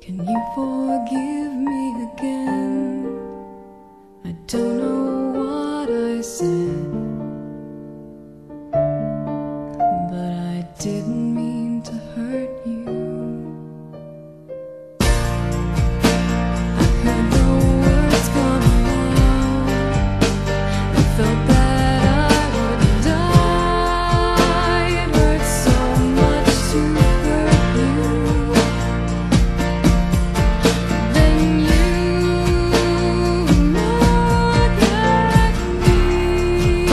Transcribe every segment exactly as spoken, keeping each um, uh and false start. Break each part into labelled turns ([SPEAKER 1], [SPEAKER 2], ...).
[SPEAKER 1] Can you forgive me again? I don't know what I said, but I didn't mean to hurt you. I heard the words coming out. I felt that I would die. It hurts so much to hurt you. Then you look at me.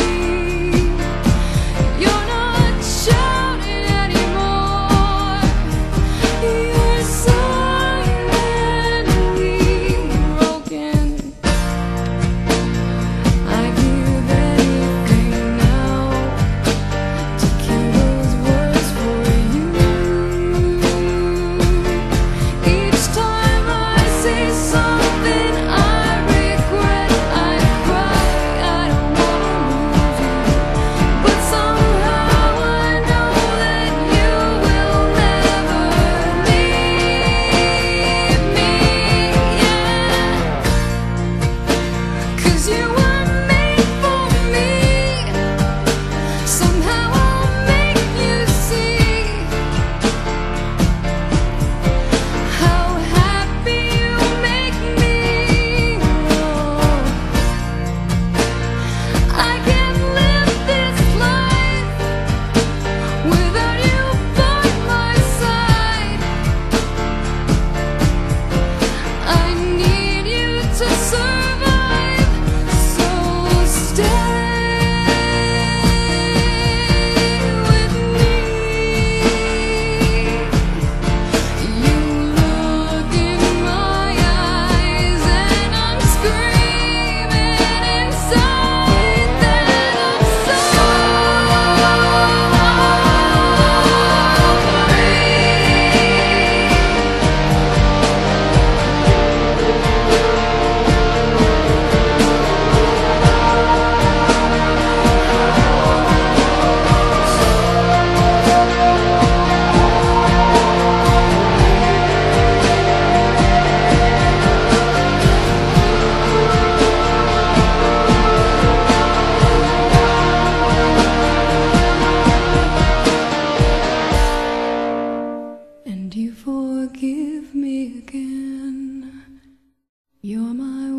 [SPEAKER 1] You're not shouting anymore. You're silently broken. I'd give anything now to kill those words for you. Each time I say something I regret, I cry. I don't wanna lose you, but somehow I know that you will never leave me. Yeah, 'cause you were made for me. Somehow I'll make you see how happy you make me. Oh, I can't live this life without you by my side. I need you to survive, so stay with me. You look in my eyes and I'm screaming inside that I'm so and you forgive me again. You're my